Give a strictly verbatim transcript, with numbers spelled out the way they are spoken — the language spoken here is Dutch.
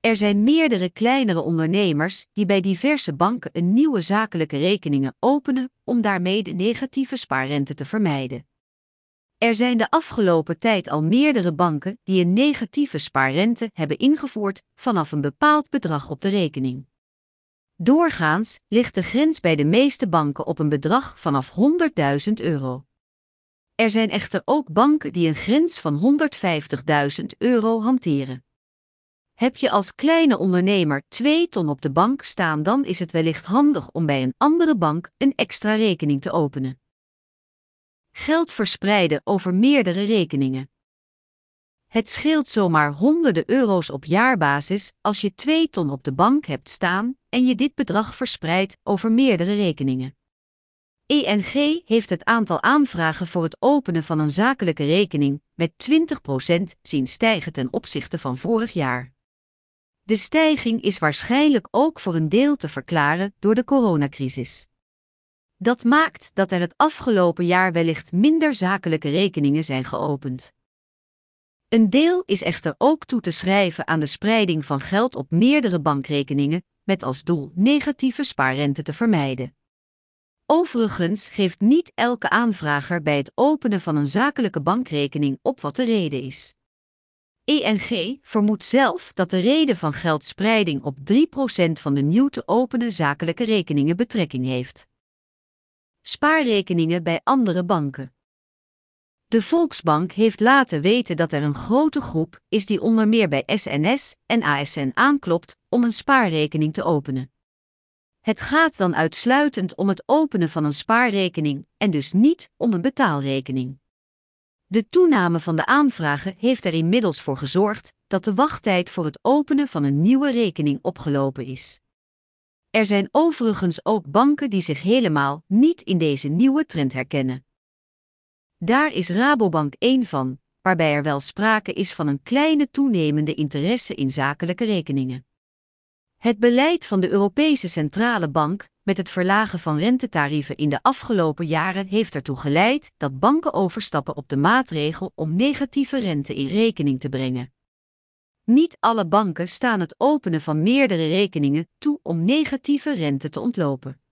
Er zijn meerdere kleinere ondernemers die bij diverse banken een nieuwe zakelijke rekeningen openen om daarmee de negatieve spaarrente te vermijden. Er zijn de afgelopen tijd al meerdere banken die een negatieve spaarrente hebben ingevoerd vanaf een bepaald bedrag op de rekening. Doorgaans ligt de grens bij de meeste banken op een bedrag vanaf honderdduizend euro. Er zijn echter ook banken die een grens van honderdvijftigduizend euro hanteren. Heb je als kleine ondernemer twee ton op de bank staan, dan is het wellicht handig om bij een andere bank een extra rekening te openen. Geld verspreiden over meerdere rekeningen. Het scheelt zomaar honderden euro's op jaarbasis als je twee ton op de bank hebt staan en je dit bedrag verspreidt over meerdere rekeningen. I N G heeft het aantal aanvragen voor het openen van een zakelijke rekening met twintig procent zien stijgen ten opzichte van vorig jaar. De stijging is waarschijnlijk ook voor een deel te verklaren door de coronacrisis. Dat maakt dat er het afgelopen jaar wellicht minder zakelijke rekeningen zijn geopend. Een deel is echter ook toe te schrijven aan de spreiding van geld op meerdere bankrekeningen, met als doel negatieve spaarrente te vermijden. Overigens geeft niet elke aanvrager bij het openen van een zakelijke bankrekening op wat de reden is. I N G vermoedt zelf dat de reden van geldspreiding op drie procent van de nieuw te openen zakelijke rekeningen betrekking heeft. Spaarrekeningen bij andere banken. De Volksbank heeft laten weten dat er een grote groep is die onder meer bij S N S en A S N aanklopt om een spaarrekening te openen. Het gaat dan uitsluitend om het openen van een spaarrekening en dus niet om een betaalrekening. De toename van de aanvragen heeft er inmiddels voor gezorgd dat de wachttijd voor het openen van een nieuwe rekening opgelopen is. Er zijn overigens ook banken die zich helemaal niet in deze nieuwe trend herkennen. Daar is Rabobank één van, waarbij er wel sprake is van een kleine toenemende interesse in zakelijke rekeningen. Het beleid van de Europese Centrale Bank met het verlagen van rentetarieven in de afgelopen jaren heeft ertoe geleid dat banken overstappen op de maatregel om negatieve rente in rekening te brengen. Niet alle banken staan het openen van meerdere rekeningen toe om negatieve rente te ontlopen.